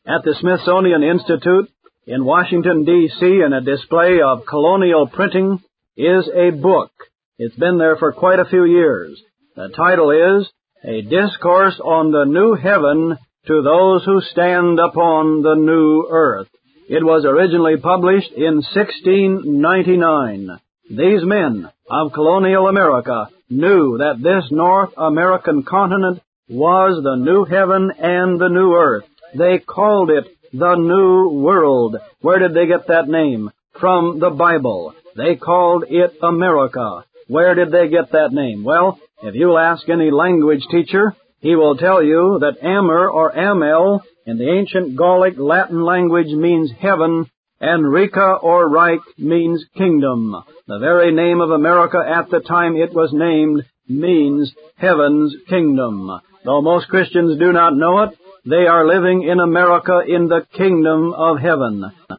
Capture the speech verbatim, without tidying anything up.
At the Smithsonian Institute in Washington, D C, in a display of colonial printing, is a book. It's been there for quite a few years. The title is A Discourse on the New Heaven to Those Who Stand Upon the New Earth. It was originally published in sixteen ninety-nine. These men of colonial America knew that this North American continent was the new heaven and the new earth. They called it the New World. Where did they get that name? From the Bible. They called it America. Where did they get that name? Well, if you'll ask any language teacher, he will tell you that Amer or Amel in the ancient Gallic Latin language means heaven, and Rika or Reich means kingdom. The very name of America at the time it was named means heaven's kingdom. Though most Christians do not know it, they are living in America in the kingdom of heaven.